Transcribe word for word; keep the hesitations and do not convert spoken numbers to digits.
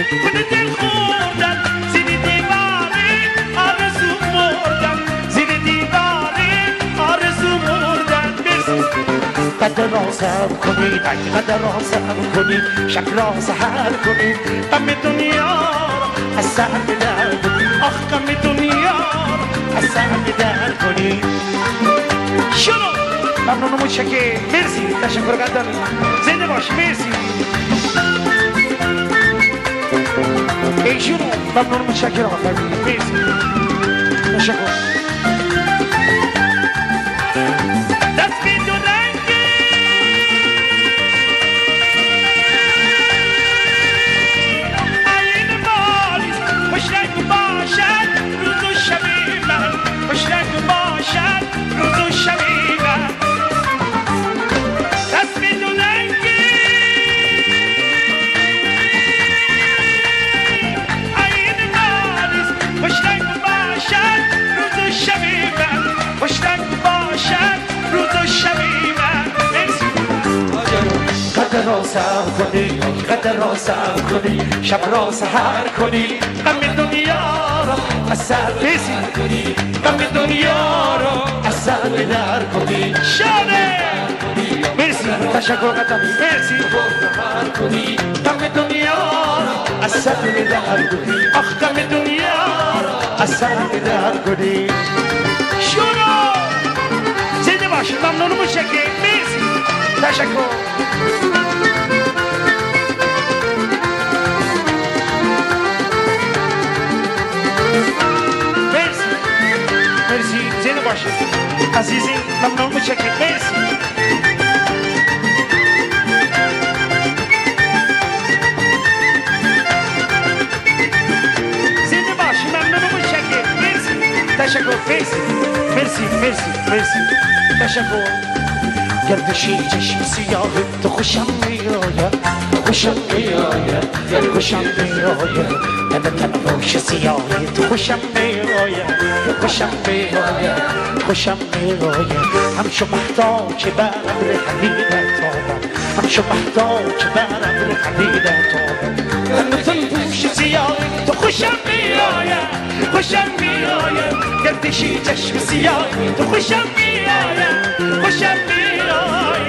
کنه دل خوردن زیر دیواره آرزو مردن زیر دیواره آرزو مردن قدر را سر کنید قدر را سر کنید شب را سحر کنید غم دنیا را از سر بدر کنید آخ غم دنیا را از سر بدر کنید شروع ممنونم متشکرم مرسی تشکر قدمی زنده باش مرسی ای شروع ممنونم متشکرم مرسی تشکر قدر را سر کنی قدر را سر کنی شب را سحر کنی غم دنیا را از سر بزی غم دنیا را از سر بدر کنی شانه مرسی تشکر قدمی مرسی غم دنیا را از سر بدر کنی آخ غم دنیا را از سر بدر کنی شروع زنده باشید ممنون متشکرم مرسی تشکر مرسی مرسی زنده باشید عزیزی ممنون متشکرم مرسی زنده باشید ممنون متشکرم مرسی تشکر مرسی مرسی مرسی مرسی تشکر گردشی چشم سیاه تو خوشم میآید خوشم میآید گر خوشم میآید من تنهاش سیاهی تو خوشم میآید خوشم میآید خوشم میآید همچو محتاج بر ابر حمیدت تابم همچو محتاج بر ابر حمیدت تابم من تنهاش سیاهی تو خوشم میآید خوشم میآید گردشی چشم سیاهی تو خوشم میآید خوشم میآید